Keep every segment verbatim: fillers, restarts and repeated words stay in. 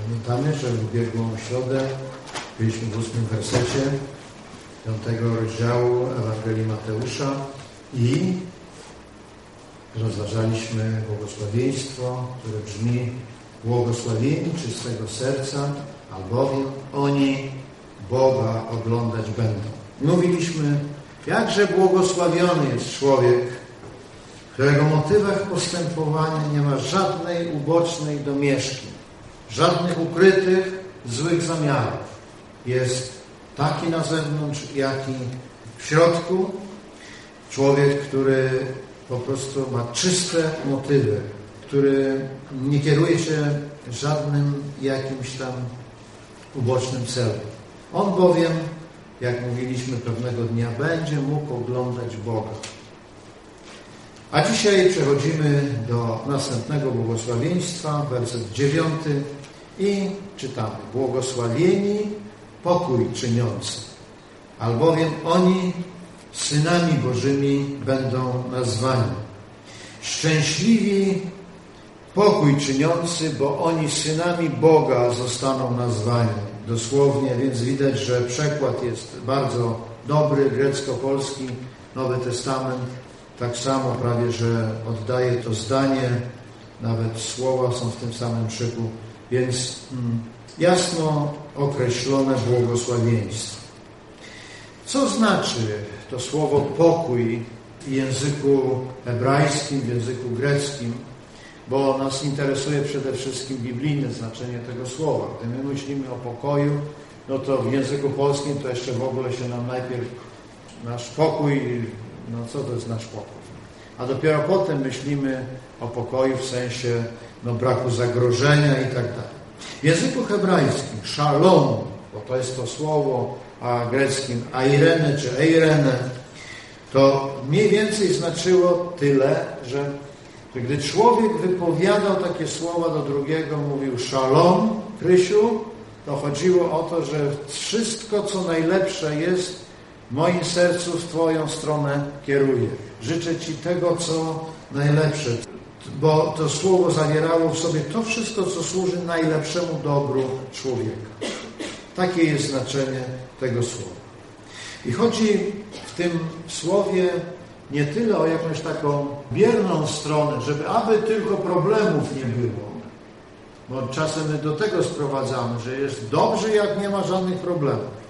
Pamiętamy, że w ubiegłą środę byliśmy w ósmym wersecie piątego rozdziału Ewangelii Mateusza i rozważaliśmy błogosławieństwo, które brzmi: błogosławieni czystego serca, albowiem oni Boga oglądać będą. Mówiliśmy, jakże błogosławiony jest człowiek, w którego motywach postępowania nie ma żadnej ubocznej domieszki, żadnych ukrytych złych zamiarów. Jest taki na zewnątrz, jak i w środku. Człowiek, który po prostu ma czyste motywy, który nie kieruje się żadnym jakimś tam ubocznym celem. On bowiem, jak mówiliśmy pewnego dnia, będzie mógł oglądać Boga. A dzisiaj przechodzimy do następnego błogosławieństwa, werset dziewiąty i czytamy: błogosławieni pokój czyniący, albowiem oni synami Bożymi będą nazwani. Szczęśliwi pokój czyniący, bo oni synami Boga zostaną nazwani. Dosłownie, więc widać, że przekład jest bardzo dobry, grecko-polski, Nowy Testament. Tak samo prawie, że oddaje to zdanie, nawet słowa są w tym samym szyku, więc mm, jasno określone błogosławieństwo. Co znaczy to słowo pokój w języku hebrajskim, w języku greckim? Bo nas interesuje przede wszystkim biblijne znaczenie tego słowa. Gdy my myślimy o pokoju, no to w języku polskim to jeszcze w ogóle się nam najpierw nasz pokój, no co to jest nasz pokój? A dopiero potem myślimy o pokoju w sensie no, braku zagrożenia i tak dalej. W języku hebrajskim szalom, bo to jest to słowo, a greckim airene czy eirene, to mniej więcej znaczyło tyle, że gdy człowiek wypowiadał takie słowa do drugiego, mówił szalom, Krysiu, to chodziło o to, że wszystko, co najlepsze jest w moim sercu, w Twoją stronę kieruje. Życzę Ci tego, co najlepsze, bo to słowo zawierało w sobie to wszystko, co służy najlepszemu dobru człowieka. Takie jest znaczenie tego słowa. I chodzi w tym słowie nie tyle o jakąś taką bierną stronę, żeby aby tylko problemów nie było, bo czasem my do tego sprowadzamy, że jest dobrze, jak nie ma żadnych problemów.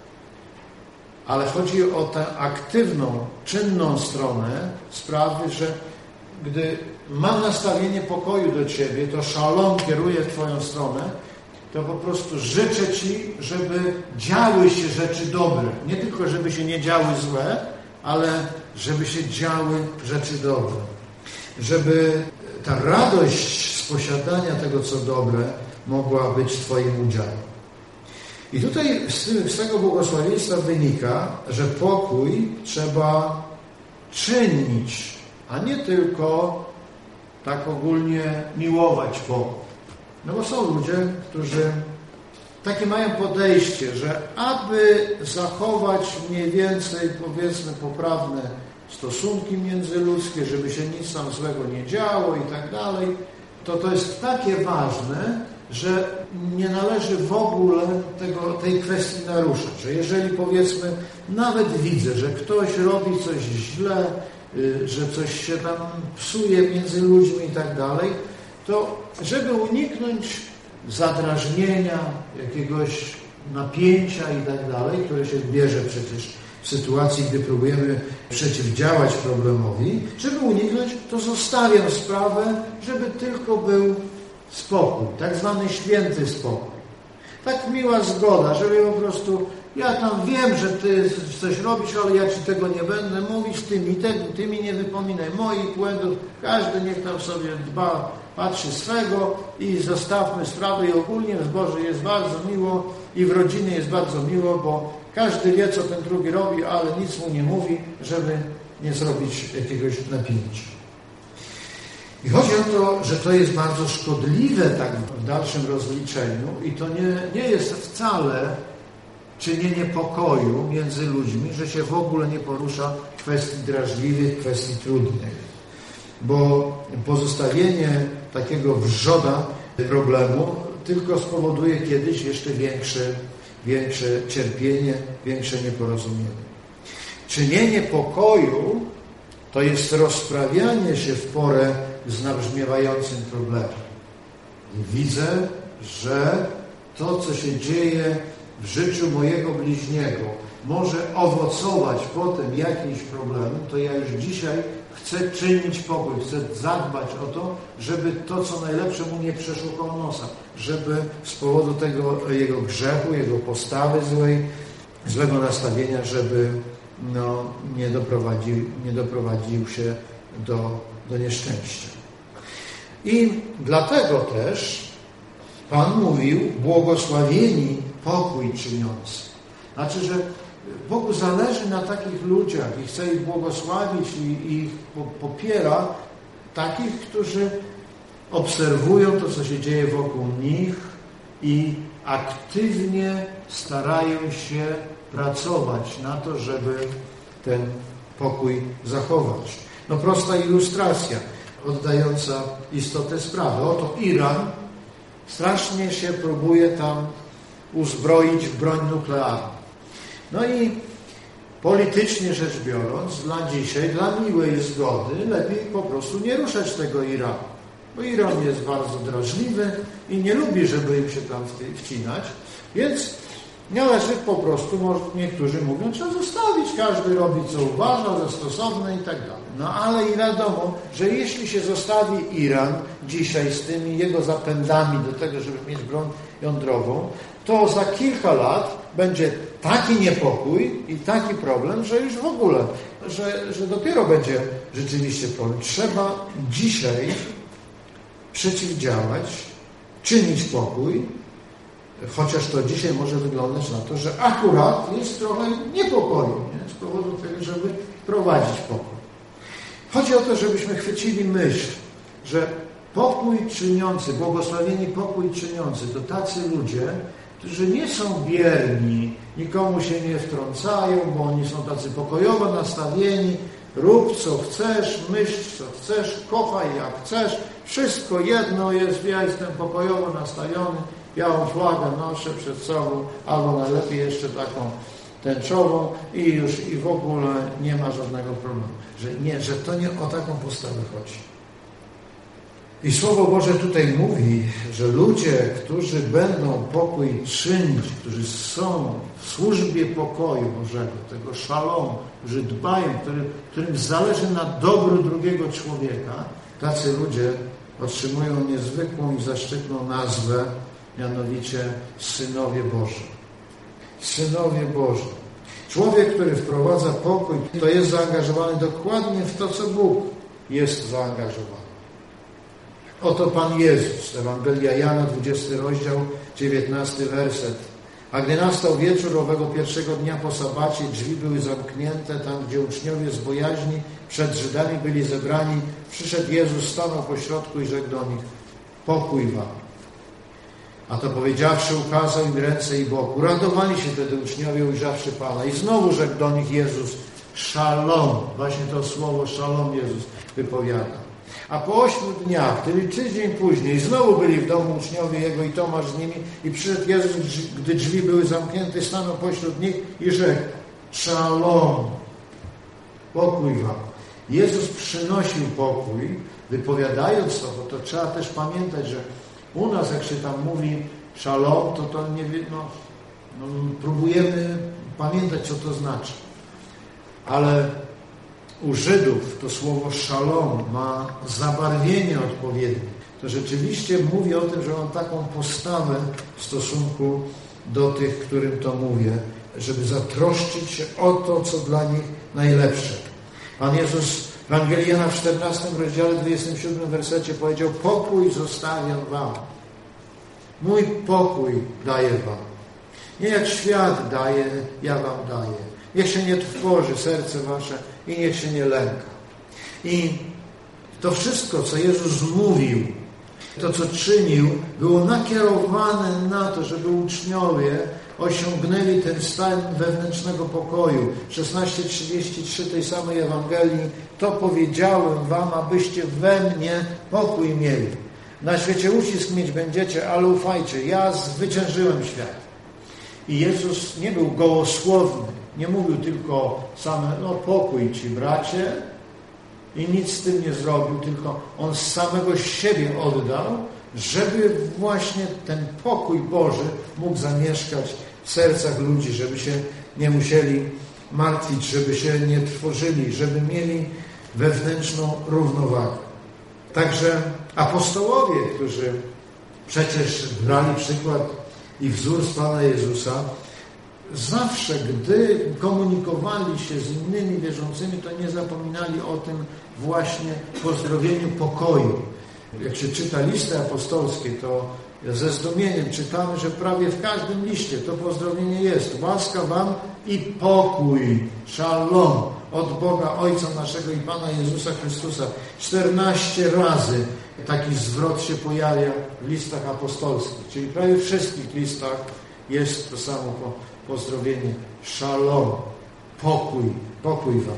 Ale chodzi o tę aktywną, czynną stronę sprawy, że gdy mam nastawienie pokoju do Ciebie, to szalom kieruje w Twoją stronę, to po prostu życzę Ci, żeby działy się rzeczy dobre. Nie tylko, żeby się nie działy złe, ale żeby się działy rzeczy dobre. Żeby ta radość z posiadania tego, co dobre, mogła być Twoim udziałem. I tutaj z tego błogosławieństwa wynika, że pokój trzeba czynić, a nie tylko tak ogólnie miłować pokój. No bo są ludzie, którzy takie mają podejście, że aby zachować mniej więcej, powiedzmy, poprawne stosunki międzyludzkie, żeby się nic tam złego nie działo i tak dalej, to to jest takie ważne, że nie należy w ogóle tego, tej kwestii naruszać. Że jeżeli, powiedzmy, nawet widzę, że ktoś robi coś źle, że coś się tam psuje między ludźmi i tak dalej, to żeby uniknąć zadrażnienia, jakiegoś napięcia i tak dalej, które się bierze przecież w sytuacji, gdy próbujemy przeciwdziałać problemowi, żeby uniknąć, to zostawiam sprawę, żeby tylko był spokój, tak zwany święty spokój. Tak miła zgoda, żeby po prostu ja tam wiem, że Ty coś robisz, ale ja Ci tego nie będę mówić, Ty mi, tego, ty mi nie wypominaj moich błędów, każdy niech tam sobie dba, patrzy swego i zostawmy sprawę i ogólnie w zborze jest bardzo miło i w rodzinie jest bardzo miło, bo każdy wie, co ten drugi robi, ale nic mu nie mówi, żeby nie zrobić jakiegoś napięcia. I chodzi o to, że to jest bardzo szkodliwe tak w dalszym rozliczeniu i to nie, nie jest wcale czynienie pokoju między ludźmi, że się w ogóle nie porusza kwestii drażliwych, kwestii trudnych. Bo pozostawienie takiego wrzoda problemu tylko spowoduje kiedyś jeszcze większe, większe cierpienie, większe nieporozumienie. Czynienie pokoju to jest rozprawianie się w porę z nabrzmiewającym problemem. I widzę, że to, co się dzieje w życiu mojego bliźniego, może owocować potem jakimś problemem, to ja już dzisiaj chcę czynić pokój, chcę zadbać o to, żeby to, co najlepsze mu nie przeszło koło nosa, żeby z powodu tego jego grzechu, jego postawy złej, złego nastawienia, żeby no, nie, doprowadził, nie doprowadził się do, do nieszczęścia. I dlatego też Pan mówił, błogosławieni pokój czyniący. Znaczy, że Bogu zależy na takich ludziach i chce ich błogosławić i ich popiera, takich, którzy obserwują to, co się dzieje wokół nich i aktywnie starają się pracować na to, żeby ten pokój zachować. No prosta ilustracja, oddająca istotę sprawy. Oto Iran strasznie się próbuje tam uzbroić w broń nuklearną. No i politycznie rzecz biorąc, dla dzisiaj, dla miłej zgody, lepiej po prostu nie ruszać tego Iranu. Bo Iran jest bardzo drażliwy i nie lubi, żeby im się tam wcinać, więc należy po prostu, niektórzy mówią, trzeba zostawić, każdy robi co uważa za stosowne i tak dalej. No ale i wiadomo, że jeśli się zostawi Iran dzisiaj z tymi jego zapędami do tego, żeby mieć broń jądrową, to za kilka lat będzie taki niepokój i taki problem, że już w ogóle, że, że dopiero będzie rzeczywiście problem. Trzeba dzisiaj przeciwdziałać, czynić pokój, chociaż to dzisiaj może wyglądać na to, że akurat jest trochę niepokoju, nie? Z powodu tego, żeby prowadzić pokój. Chodzi o to, żebyśmy chwycili myśl, że pokój czyniący, błogosławieni pokój czyniący, to tacy ludzie, którzy nie są bierni, nikomu się nie wtrącają, bo oni są tacy pokojowo nastawieni, rób co chcesz, myśl co chcesz, kochaj jak chcesz, wszystko jedno jest, ja jestem pokojowo nastawiony, białą flagę noszę przed sobą, albo najlepiej jeszcze taką tęczową i już i w ogóle nie ma żadnego problemu. Że nie, że to nie o taką postawę chodzi. I Słowo Boże tutaj mówi, że ludzie, którzy będą pokój czynić, którzy są w służbie pokoju Bożego, tego szalomu, którzy dbają, którym, którym zależy na dobru drugiego człowieka, tacy ludzie otrzymują niezwykłą i zaszczytną nazwę, mianowicie synowie Boży. Synowie Boży. Człowiek, który wprowadza pokój, to jest zaangażowany dokładnie w to, co Bóg jest zaangażowany. Oto Pan Jezus, Ewangelia Jana, dwudziesty rozdział, dziewiętnasty werset. A gdy nastał wieczór owego pierwszego dnia po sabacie, drzwi były zamknięte, tam gdzie uczniowie z bojaźni przed Żydami byli zebrani, przyszedł Jezus, stanął pośrodku i rzekł do nich, pokój wam. A to powiedziawszy, ukazał im ręce i bok. Uradowali się wtedy uczniowie, ujrzawszy Pana. I znowu rzekł do nich Jezus, szalom. Właśnie to słowo szalom Jezus wypowiada. A po ośmiu dniach, czyli tydzień później, znowu byli w domu uczniowie Jego i Tomasz z nimi i przyszedł Jezus, gdy drzwi były zamknięte, stanął pośród nich i rzekł, szalom, pokój wam. Jezus przynosił pokój, wypowiadając to, bo to trzeba też pamiętać, że u nas, jak się tam mówi szalom, to to nie no, no, próbujemy pamiętać, co to znaczy. Ale u Żydów to słowo szalom ma zabarwienie odpowiednie. To rzeczywiście mówi o tym, że mam taką postawę w stosunku do tych, którym to mówię, żeby zatroszczyć się o to, co dla nich najlepsze. Pan Jezus w Ewangelii Jana w czternastym rozdziale, dwudziestym siódmym wersecie powiedział, pokój zostawiam wam. Mój pokój daję wam. Nie jak świat daje, ja wam daję. Niech się nie trwoży serce wasze i niech się nie lęka. I to wszystko, co Jezus mówił, to, co czynił, było nakierowane na to, żeby uczniowie osiągnęli ten stan wewnętrznego pokoju. szesnaście trzydzieści trzy tej samej Ewangelii, to powiedziałem wam, abyście we mnie pokój mieli. Na świecie ucisk mieć będziecie, ale ufajcie, ja zwyciężyłem świat. I Jezus nie był gołosłowny, nie mówił tylko same, no pokój ci bracie, i nic z tym nie zrobił, tylko On z samego siebie oddał, żeby właśnie ten pokój Boży mógł zamieszkać w sercach ludzi, żeby się nie musieli martwić, żeby się nie trwożyli, żeby mieli wewnętrzną równowagę. Także apostołowie, którzy przecież brali przykład i wzór z Pana Jezusa, zawsze, gdy komunikowali się z innymi wierzącymi, to nie zapominali o tym właśnie pozdrowieniu pokoju. Jak się czyta listy apostolskie, to ze zdumieniem czytamy, że prawie w każdym liście to pozdrowienie jest. Łaska wam i pokój, szalom, od Boga Ojca naszego i Pana Jezusa Chrystusa. czternaście razy taki zwrot się pojawia w listach apostolskich, czyli prawie w wszystkich listach jest to samo pozdrowienie, szalom, pokój, pokój wam.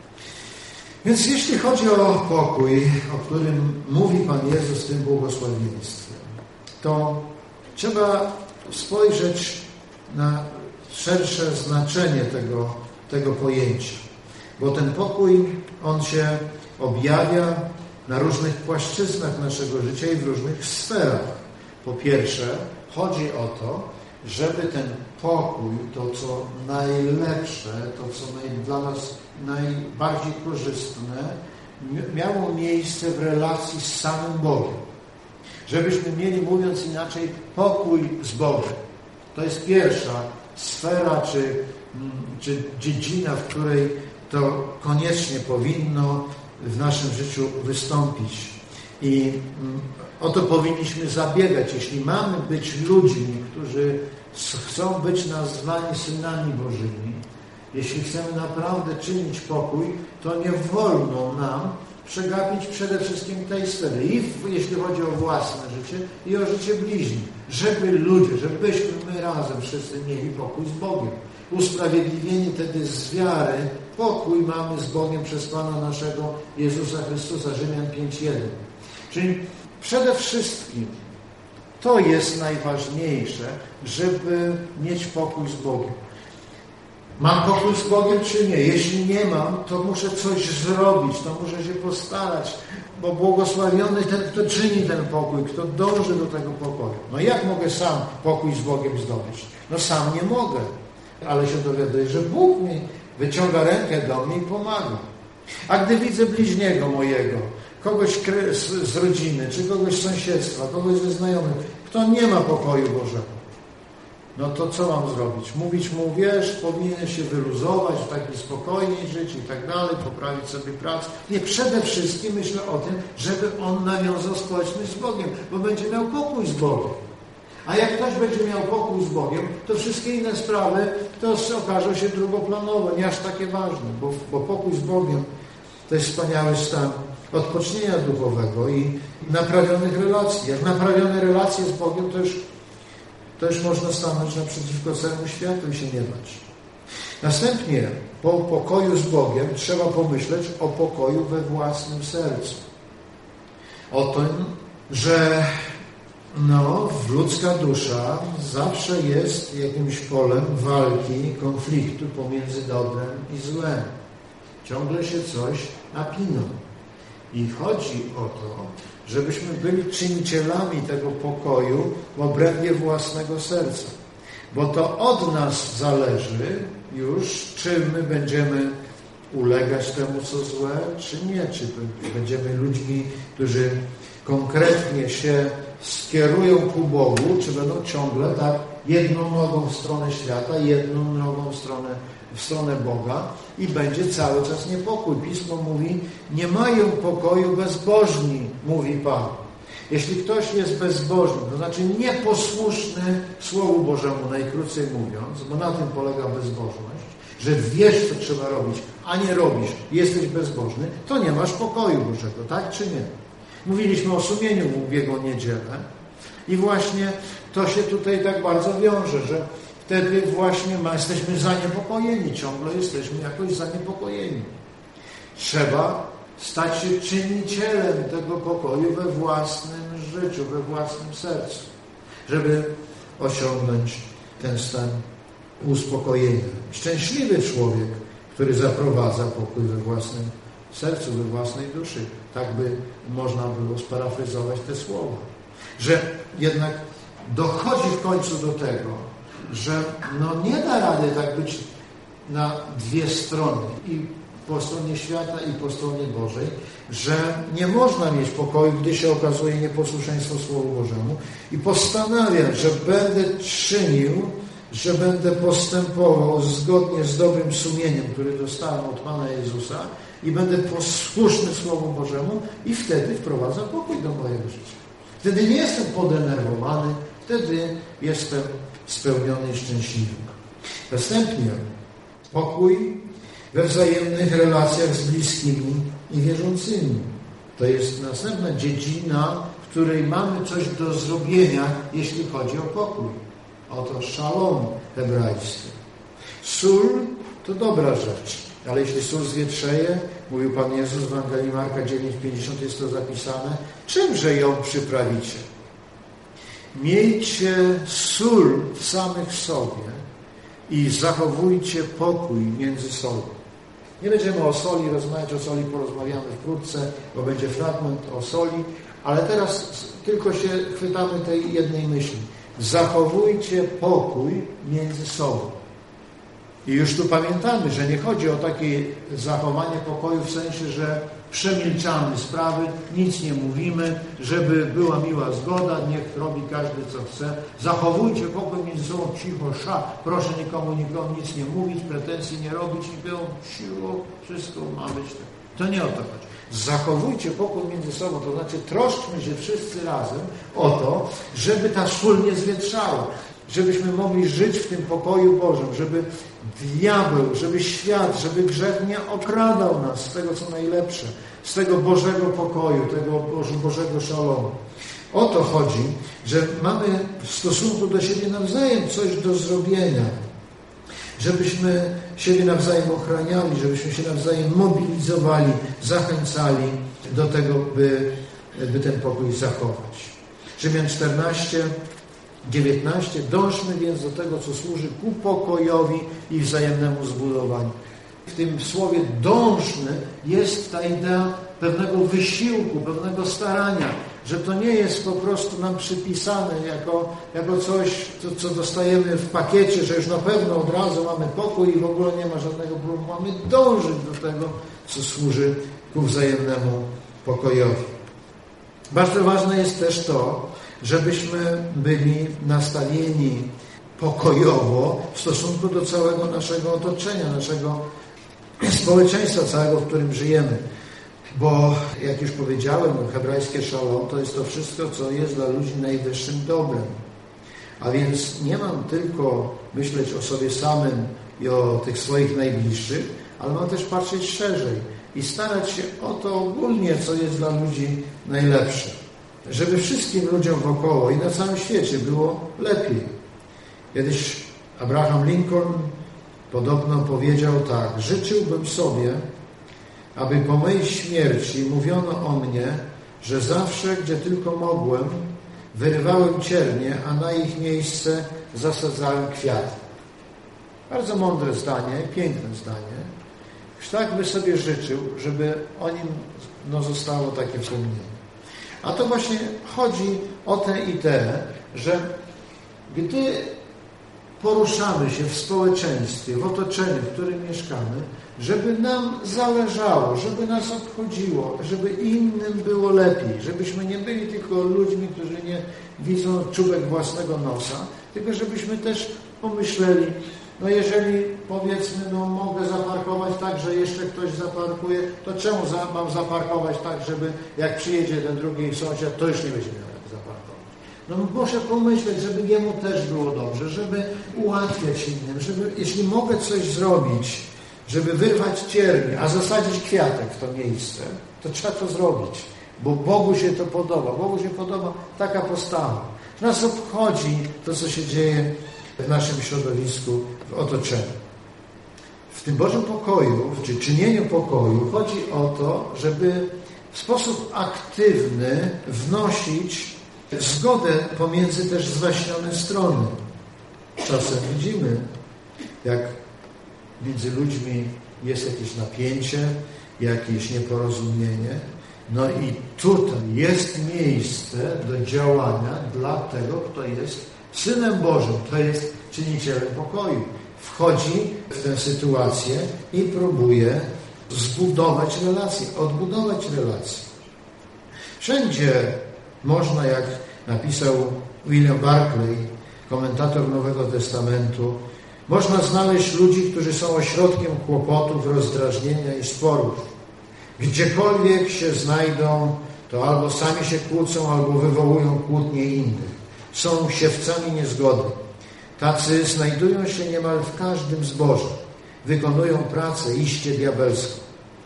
Więc jeśli chodzi o pokój, o którym mówi Pan Jezus w tym błogosławieństwie, to trzeba spojrzeć na szersze znaczenie tego, tego pojęcia. Bo ten pokój, on się objawia na różnych płaszczyznach naszego życia i w różnych sferach. Po pierwsze, chodzi o to, żeby ten pokój, to co najlepsze, to co naj, dla nas najbardziej korzystne, miało miejsce w relacji z samym Bogiem. Żebyśmy mieli, mówiąc inaczej, pokój z Bogiem. To jest pierwsza sfera czy, czy dziedzina, w której to koniecznie powinno w naszym życiu wystąpić. I o to powinniśmy zabiegać. Jeśli mamy być ludźmi, którzy chcą być nazwani synami Bożymi, jeśli chcemy naprawdę czynić pokój, to nie wolno nam przegapić przede wszystkim tej sfery. I w, jeśli chodzi o własne życie, i o życie bliźnich. Żeby ludzie, żebyśmy my razem wszyscy mieli pokój z Bogiem. Usprawiedliwieni wtedy z wiary, pokój mamy z Bogiem przez Pana naszego Jezusa Chrystusa. Rzymian pięć jeden. Czyli przede wszystkim to jest najważniejsze, żeby mieć pokój z Bogiem. Mam pokój z Bogiem czy nie? Jeśli nie mam, to muszę coś zrobić, to muszę się postarać, bo błogosławiony ten, kto czyni ten pokój, kto dąży do tego pokoju. No jak mogę sam pokój z Bogiem zdobyć? No sam nie mogę, ale się dowiaduję, że Bóg mi wyciąga rękę do mnie i pomaga. A gdy widzę bliźniego mojego, kogoś z rodziny, czy kogoś z sąsiedztwa, kogoś ze znajomych, kto nie ma pokoju Bożego, no to co mam zrobić? Mówić mu, wiesz, powinien się wyluzować, w taki spokojniej żyć i tak dalej, poprawić sobie pracę. Nie, przede wszystkim myślę o tym, żeby on nawiązał społeczność z Bogiem, bo będzie miał pokój z Bogiem. A jak ktoś będzie miał pokój z Bogiem, to wszystkie inne sprawy to okażą się drugoplanowe, nie aż takie ważne, bo, bo pokój z Bogiem to jest wspaniały stan odpocznienia duchowego i naprawionych relacji. Jak naprawione relacje z Bogiem, to już, to już można stanąć naprzeciwko całemu światu i się nie bać. Następnie, po pokoju z Bogiem, trzeba pomyśleć o pokoju we własnym sercu. O tym, że no, ludzka dusza zawsze jest jakimś polem walki, konfliktu pomiędzy dobrem i złem. Ciągle się coś napina. I chodzi o to, żebyśmy byli czynicielami tego pokoju w obrębie własnego serca. Bo to od nas zależy już, czy my będziemy ulegać temu, co złe, czy nie. Czy będziemy ludźmi, którzy konkretnie się skierują ku Bogu, czy będą ciągle tak jedną nogą w stronę świata, jedną nogą w stronę, w stronę Boga i będzie cały czas niepokój. Pismo mówi, nie mają pokoju bezbożni, mówi Pan. Jeśli ktoś jest bezbożny, to znaczy nieposłuszny Słowu Bożemu, najkrócej mówiąc, bo na tym polega bezbożność, że wiesz, co trzeba robić, a nie robisz, jesteś bezbożny, to nie masz pokoju Bożego, tak czy nie? Mówiliśmy o sumieniu w ubiegłą niedzielę i właśnie to się tutaj tak bardzo wiąże, że wtedy właśnie ma, jesteśmy zaniepokojeni, ciągle jesteśmy jakoś zaniepokojeni. Trzeba stać się czynicielem tego pokoju we własnym życiu, we własnym sercu, żeby osiągnąć ten stan uspokojenia. Szczęśliwy człowiek, który zaprowadza pokój we własnym sercu, we własnej duszy. Tak by można było sparafryzować te słowa. Że jednak dochodzi w końcu do tego, że no nie da rady tak być na dwie strony, i po stronie świata, i po stronie Bożej, że nie można mieć pokoju, gdy się okazuje nieposłuszeństwo Słowu Bożemu, i postanawiam, że będę czynił, że będę postępował zgodnie z dobrym sumieniem, który dostałem od Pana Jezusa, i będę posłuszny Słowu Bożemu, i wtedy wprowadza pokój do mojego życia. Wtedy nie jestem podenerwowany, wtedy jestem spełniony i szczęśliwy. Następnie pokój we wzajemnych relacjach z bliskimi i wierzącymi. To jest następna dziedzina, w której mamy coś do zrobienia, jeśli chodzi o pokój. Oto szalom hebrajski. Sól to dobra rzecz, ale jeśli sól zwietrzeje, mówił Pan Jezus w Ewangelii Marka dziewięć pięćdziesiąt, jest to zapisane, czymże ją przyprawicie? Miejcie sól w samych sobie i zachowujcie pokój między sobą. Nie będziemy o soli rozmawiać, o soli porozmawiamy wkrótce, bo będzie fragment o soli, ale teraz tylko się chwytamy tej jednej myśli. Zachowujcie pokój między sobą. I już tu pamiętamy, że nie chodzi o takie zachowanie pokoju w sensie, że przemilczamy sprawy, nic nie mówimy, żeby była miła zgoda, niech robi każdy co chce. Zachowujcie pokój między sobą, cicho, sza, proszę nikomu, nikomu nic nie mówić, pretensji nie robić, nikomu siłą, wszystko ma być tak. To nie o to chodzi. Zachowujcie pokój między sobą, to znaczy troszczmy się wszyscy razem o to, żeby ta sól nie zwietrzała, żebyśmy mogli żyć w tym pokoju Bożym, żeby diabeł, żeby świat, żeby grzech nie okradał nas z tego, co najlepsze, z tego Bożego pokoju, tego Bożego szalomu. O to chodzi, że mamy w stosunku do siebie nawzajem coś do zrobienia, żebyśmy siebie nawzajem ochraniali, żebyśmy się nawzajem mobilizowali, zachęcali do tego, by, by ten pokój zachować. Rzymian czternaście, dziewiętnaście. Dążmy więc do tego, co służy ku pokojowi i wzajemnemu zbudowaniu. W tym słowie dążmy jest ta idea pewnego wysiłku, pewnego starania, że to nie jest po prostu nam przypisane jako, jako coś, co, co dostajemy w pakiecie, że już na pewno od razu mamy pokój i w ogóle nie ma żadnego problemu. Mamy dążyć do tego, co służy ku wzajemnemu pokojowi. Bardzo ważne jest też to, żebyśmy byli nastawieni pokojowo w stosunku do całego naszego otoczenia, naszego społeczeństwa całego, w którym żyjemy. Bo, jak już powiedziałem, hebrajskie szalom to jest to wszystko, co jest dla ludzi najwyższym dobrem. A więc nie mam tylko myśleć o sobie samym i o tych swoich najbliższych, ale mam też patrzeć szerzej i starać się o to ogólnie, co jest dla ludzi najlepsze. Żeby wszystkim ludziom wokoło i na całym świecie było lepiej. Kiedyś Abraham Lincoln podobno powiedział tak: życzyłbym sobie, aby po mojej śmierci mówiono o mnie, że zawsze, gdzie tylko mogłem, wyrywałem ciernie, a na ich miejsce zasadzałem kwiaty. Bardzo mądre zdanie, piękne zdanie. Już tak by sobie życzył, żeby o nim no, zostało takie wspomnienie. A to właśnie chodzi o tę ideę, że gdy poruszamy się w społeczeństwie, w otoczeniu, w którym mieszkamy, żeby nam zależało, żeby nas obchodziło, żeby innym było lepiej, żebyśmy nie byli tylko ludźmi, którzy nie widzą czubek własnego nosa, tylko żebyśmy też pomyśleli, no jeżeli powiedzmy, no mogę zaparkować tak, że jeszcze ktoś zaparkuje, to czemu za, mam zaparkować tak, żeby jak przyjedzie ten drugi sąsiad, to już nie będzie miał jak zaparkować. No muszę pomyśleć, żeby jemu też było dobrze, żeby ułatwiać innym, żeby, jeśli mogę coś zrobić, żeby wyrwać ciernie, a zasadzić kwiatek w to miejsce, to trzeba to zrobić, bo Bogu się to podoba. Bogu się podoba taka postawa. Nas obchodzi to, co się dzieje w naszym środowisku, w otoczeniu. w tym Bożym pokoju, czy czynieniu pokoju, chodzi o to, żeby w sposób aktywny wnosić zgodę pomiędzy też zwaśnione strony. Czasem widzimy, jak między ludźmi jest jakieś napięcie, jakieś nieporozumienie. No i tutaj jest miejsce do działania dla tego, kto jest Synem Bożym, kto jest czynicielem pokoju. Wchodzi w tę sytuację i próbuje zbudować relacje, odbudować relacje. Wszędzie można, jak napisał William Barclay, komentator Nowego Testamentu, można znaleźć ludzi, którzy są ośrodkiem kłopotów, rozdrażnienia i sporów. Gdziekolwiek się znajdą, to albo sami się kłócą, albo wywołują kłótnie innych. Są siewcami niezgody. Tacy znajdują się niemal w każdym zborze. Wykonują pracę iście diabelską.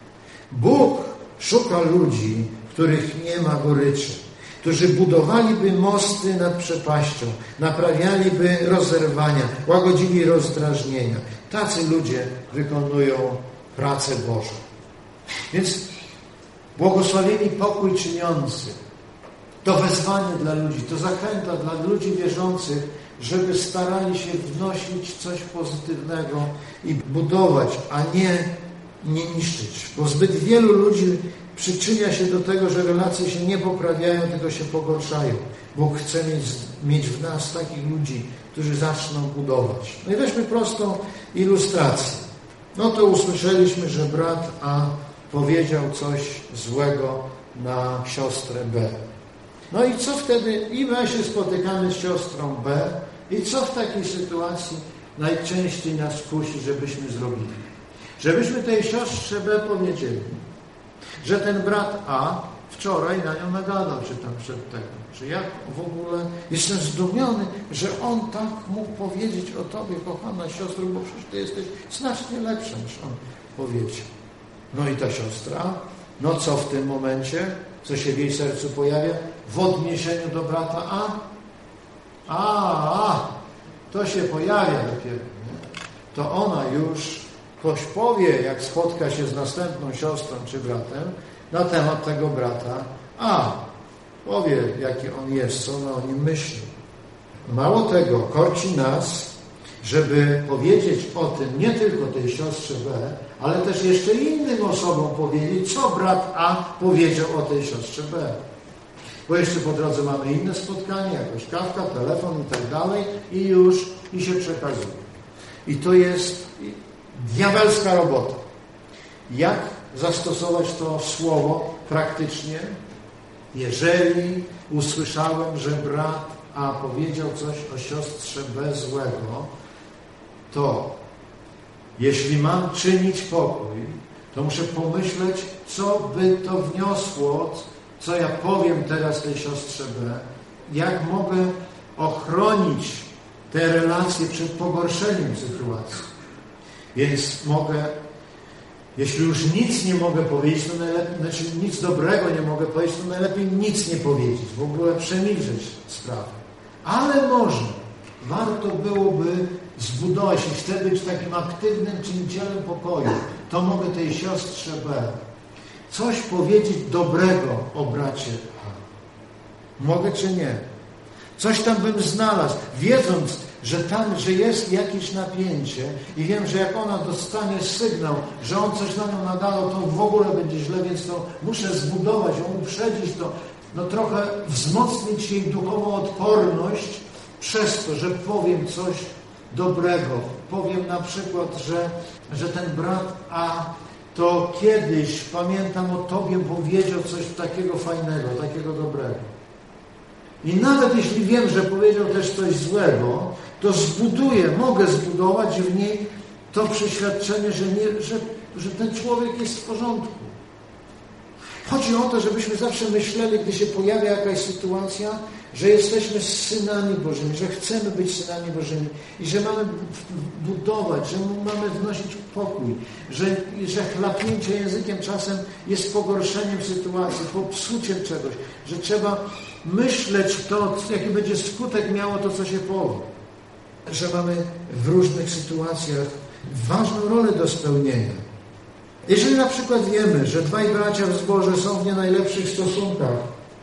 Bóg szuka ludzi, których nie ma goryczy, którzy budowaliby mosty nad przepaścią, naprawialiby rozerwania, łagodzili rozdrażnienia. Tacy ludzie wykonują pracę Bożą. Więc błogosławieni pokój czyniący, to wezwanie dla ludzi, to zachęta dla ludzi wierzących, żeby starali się wnosić coś pozytywnego i budować, a nie, nie niszczyć. Bo zbyt wielu ludzi przyczynia się do tego, że relacje się nie poprawiają, tylko się pogorszają. Bóg chce mieć, mieć w nas takich ludzi, którzy zaczną budować. No i weźmy prostą ilustrację. No to usłyszeliśmy, że brat A powiedział coś złego na siostrę B. No i co wtedy? I my się spotykamy z siostrą B. I co w takiej sytuacji najczęściej nas kusi, żebyśmy zrobili? Żebyśmy tej siostrze B powiedzieli, że ten brat A wczoraj na nią nagadał, czy tam przed tego. Że jak w ogóle jestem zdumiony, że on tak mógł powiedzieć o tobie, kochana siostro, bo przecież ty jesteś znacznie lepsza, niż on powiedział. No i ta siostra, no co w tym momencie? Co się w jej sercu pojawia? W odniesieniu do brata A? A, a to się pojawia dopiero. Nie? To ona już coś powie, jak spotka się z następną siostrą czy bratem, na temat tego brata A. Powie, jaki on jest, co ona o nim myśli. Mało tego, korci nas, żeby powiedzieć o tym nie tylko tej siostrze B, ale też jeszcze innym osobom powiedzieć, co brat A powiedział o tej siostrze B. Bo jeszcze po drodze mamy inne spotkanie, jakoś kawka, telefon i tak dalej i już i się przekazuje. I to jest diabelska robota. Jak zastosować to słowo praktycznie? Jeżeli usłyszałem, że brat A powiedział coś o siostrze B złego, to jeśli mam czynić pokój, to muszę pomyśleć, co by to wniosło, co ja powiem teraz tej siostrze B, jak mogę ochronić te relacje przed pogorszeniem sytuacji. Więc mogę, jeśli już nic nie mogę powiedzieć, to najlepiej, znaczy nic dobrego nie mogę powiedzieć, to najlepiej nic nie powiedzieć, w ogóle przemilczeć sprawę. Ale może warto byłoby zbudować i wtedy być takim aktywnym czynicielem pokoju. To mogę tej siostrze B coś powiedzieć dobrego o bracie A. Mogę czy nie? Coś tam bym znalazł, wiedząc, że tam, że jest jakieś napięcie i wiem, że jak ona dostanie sygnał, że on coś na nią nadał, to w ogóle będzie źle, więc to muszę zbudować, ją uprzedzić to, no trochę wzmocnić jej duchową odporność przez to, że powiem coś dobrego. Powiem na przykład, że, że ten brat A to kiedyś, pamiętam o tobie, powiedział coś takiego fajnego, takiego dobrego. I nawet jeśli wiem, że powiedział też coś złego, to zbuduję, mogę zbudować w niej to przeświadczenie, że, nie, że, że ten człowiek jest w porządku. Chodzi o to, żebyśmy zawsze myśleli, gdy się pojawia jakaś sytuacja, że jesteśmy synami Bożymi, że chcemy być synami Bożymi i że mamy budować, że mamy wnosić pokój, że, że chlapnięcie językiem czasem jest pogorszeniem sytuacji, popsuciem czegoś, że trzeba myśleć to, jaki będzie skutek miało to, co się powie. Że mamy w różnych sytuacjach ważną rolę do spełnienia. Jeżeli na przykład wiemy, że dwaj bracia w zborze są w nie najlepszych stosunkach,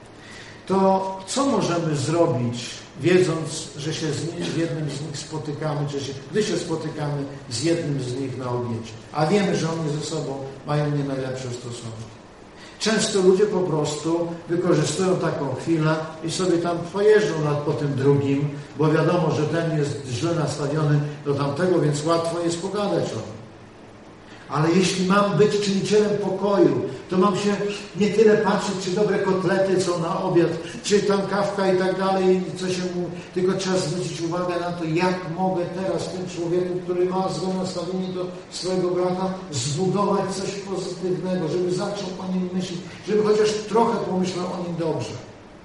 to co możemy zrobić, wiedząc, że się z nim, jednym z nich spotykamy, czy się, gdy się spotykamy z jednym z nich na obiecie, a wiemy, że oni ze sobą mają nie najlepsze stosunki. Często ludzie po prostu wykorzystują taką chwilę i sobie tam pojeżdżą nad po tym drugim, bo wiadomo, że ten jest źle nastawiony do tamtego, więc łatwo jest pogadać o nim. Ale jeśli mam być czynicielem pokoju, to mam się nie tyle patrzeć, czy dobre kotlety są na obiad, czy tam kawka i tak dalej, co się mówi, tylko trzeba zwrócić uwagę na to, jak mogę teraz tym człowieku, który ma złe nastawienie do swojego brata, zbudować coś pozytywnego, żeby zaczął o nim myśleć, żeby chociaż trochę pomyślał o nim dobrze.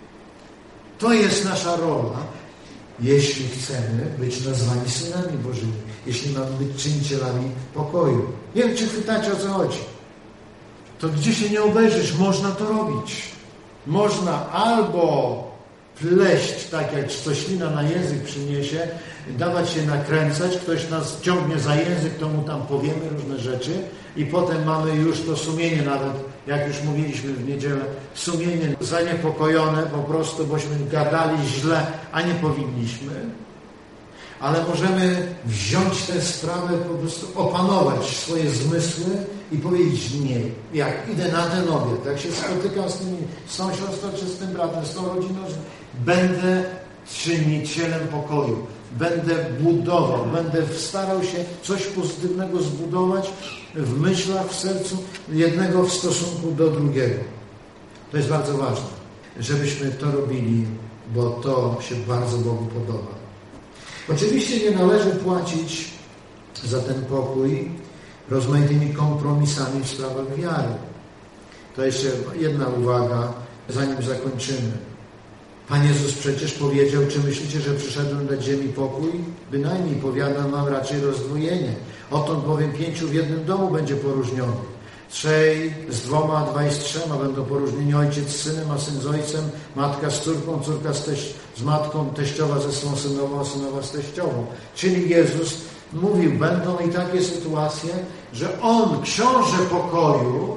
To jest nasza rola, jeśli chcemy być nazwani synami Bożymi, jeśli mamy być czynicielami pokoju. Nie wiem, czy chwytacie, o co chodzi. To gdzie się nie obejrzysz, można to robić. Można albo pleść, tak jak stoślina na język przyniesie, dawać się nakręcać, ktoś nas ciągnie za język, to mu tam powiemy różne rzeczy i potem mamy już to sumienie nawet, jak już mówiliśmy w niedzielę, sumienie zaniepokojone po prostu, bośmy gadali źle, a nie powinniśmy. Ale możemy wziąć tę sprawę, po prostu opanować swoje zmysły i powiedzieć nie. Jak idę na ten obiad, jak się spotykam z, tymi, z tą siostrą czy z tym bratem, z tą rodziną, będę czynicielem pokoju. Będę budował, będę starał się coś pozytywnego zbudować w myślach, w sercu jednego w stosunku do drugiego. To jest bardzo ważne, żebyśmy to robili, bo to się bardzo Bogu podoba. Oczywiście nie należy płacić za ten pokój rozmaitymi kompromisami w sprawach wiary. To jeszcze jedna uwaga, zanim zakończymy. Pan Jezus przecież powiedział, czy myślicie, że przyszedłem dać ziemi pokój? Bynajmniej, powiadam wam, raczej rozdwojenie. Odtąd bowiem pięciu w jednym domu będzie poróżnionych. Trzej z dwoma, dwaj z trzema będą poróżnieni, ojciec z synem, a syn z ojcem, matka z córką, córka z, teś, z matką, teściowa ze swą synową, a synowa z teściową. Czyli Jezus mówił, będą i takie sytuacje, że On, książę pokoju,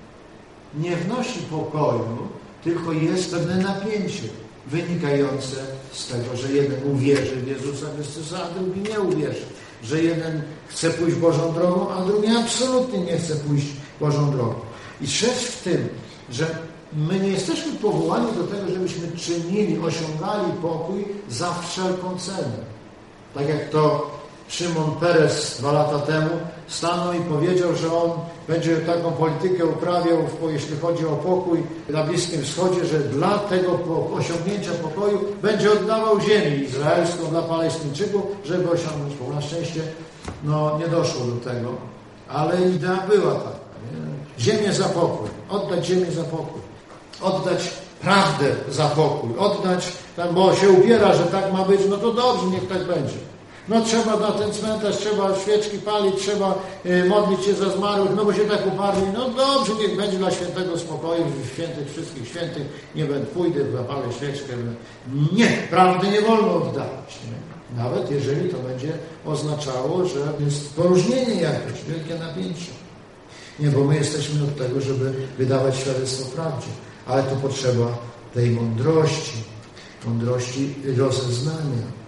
nie wnosi pokoju, tylko jest pewne napięcie wynikające z tego, że jeden uwierzy w Jezusa Chrystusa, a drugi nie uwierzy. Że jeden chce pójść Bożą drogą, a drugi absolutnie nie chce pójść Bożą drogą. I rzecz w tym, że my nie jesteśmy powołani do tego, żebyśmy czynili, osiągali pokój za wszelką cenę. Tak jak to Szymon Peres dwa lata temu stanął i powiedział, że on będzie taką politykę uprawiał, jeśli chodzi o pokój na Bliskim Wschodzie, że dla tego osiągnięcia pokoju będzie oddawał ziemię izraelską dla Palestyńczyków, żeby osiągnąć pokój. Na szczęście no, nie doszło do tego, ale idea była taka. Nie? Ziemię za pokój, oddać ziemię za pokój, oddać prawdę za pokój, oddać, tam, bo się upiera, że tak ma być, no to dobrze, niech tak będzie. No trzeba na ten cmentarz, trzeba świeczki palić, trzeba y, modlić się za zmarłych, no bo się tak uparli. No dobrze, niech będzie dla świętego spokoju, świętych, wszystkich świętych, nie będę, pójdę, zapalę świeczkę. Nie, prawdy nie wolno oddawać. Nie? Nawet jeżeli to będzie oznaczało, że jest poróżnienie jakieś, wielkie napięcie. Nie, bo my jesteśmy od tego, żeby wydawać świadectwo prawdzie. Ale to potrzeba tej mądrości, mądrości rozeznania.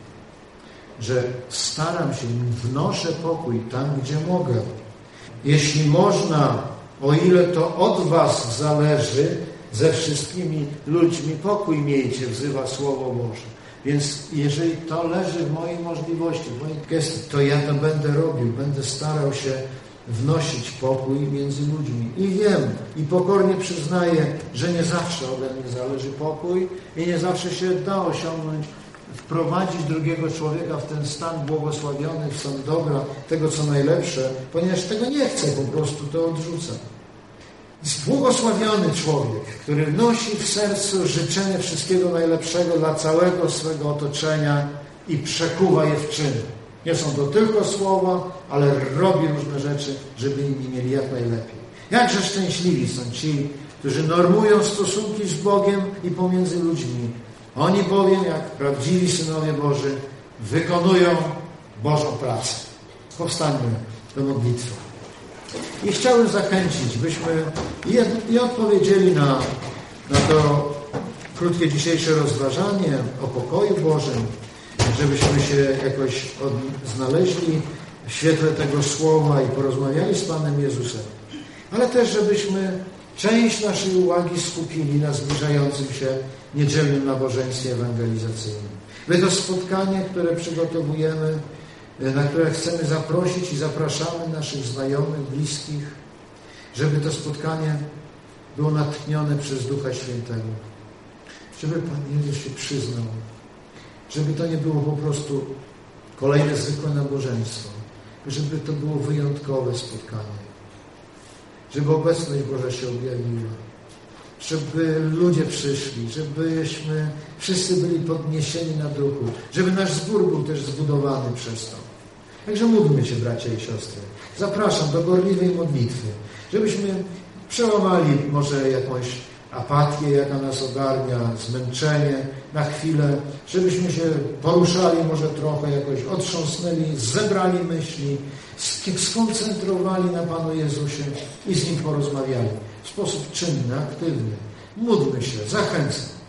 Że staram się, wnoszę pokój tam, gdzie mogę. Jeśli można, o ile to od was zależy, ze wszystkimi ludźmi pokój miejcie, wzywa Słowo Boże. Więc jeżeli to leży w mojej możliwości, w mojej gestii, to ja to będę robił, będę starał się wnosić pokój między ludźmi. I wiem, i pokornie przyznaję, że nie zawsze ode mnie zależy pokój i nie zawsze się da osiągnąć, wprowadzić drugiego człowieka w ten stan błogosławiony, w stan dobra, tego co najlepsze, ponieważ tego nie chcę, po prostu to odrzucam. Błogosławiony człowiek, który nosi w sercu życzenie wszystkiego najlepszego dla całego swego otoczenia i przekuwa je w czyny. Nie są to tylko słowa, ale robi różne rzeczy, żeby inni mieli jak najlepiej. Jakże szczęśliwi są ci, którzy normują stosunki z Bogiem i pomiędzy ludźmi. Oni bowiem, jak prawdziwi synowie Boży, wykonują Bożą pracę. Powstańmy do modlitwy. I chciałem zachęcić, byśmy i odpowiedzieli na, na to krótkie dzisiejsze rozważanie o pokoju Bożym, żebyśmy się jakoś od, znaleźli w świetle tego słowa i porozmawiali z Panem Jezusem. Ale też, żebyśmy część naszej uwagi skupili na zbliżającym się niedzielnym nabożeństwie ewangelizacyjnym. By to spotkanie, które przygotowujemy, na które chcemy zaprosić i zapraszamy naszych znajomych, bliskich, żeby to spotkanie było natchnione przez Ducha Świętego. Żeby Pan Jezus się przyznał. Żeby to nie było po prostu kolejne zwykłe nabożeństwo. Żeby to było wyjątkowe spotkanie. Żeby obecność Boża się objawiła. Żeby ludzie przyszli, żebyśmy wszyscy byli podniesieni na duchu, żeby nasz zbór był też zbudowany przez to. Także módlmy się, bracia i siostry. Zapraszam do gorliwej modlitwy, żebyśmy przełamali może jakąś apatię, jaka nas ogarnia, zmęczenie na chwilę, żebyśmy się poruszali może trochę, jakoś otrząsnęli, zebrali myśli, skoncentrowali na Panu Jezusie i z Nim porozmawiali w sposób czynny, aktywny. Módlmy się, zachęcam.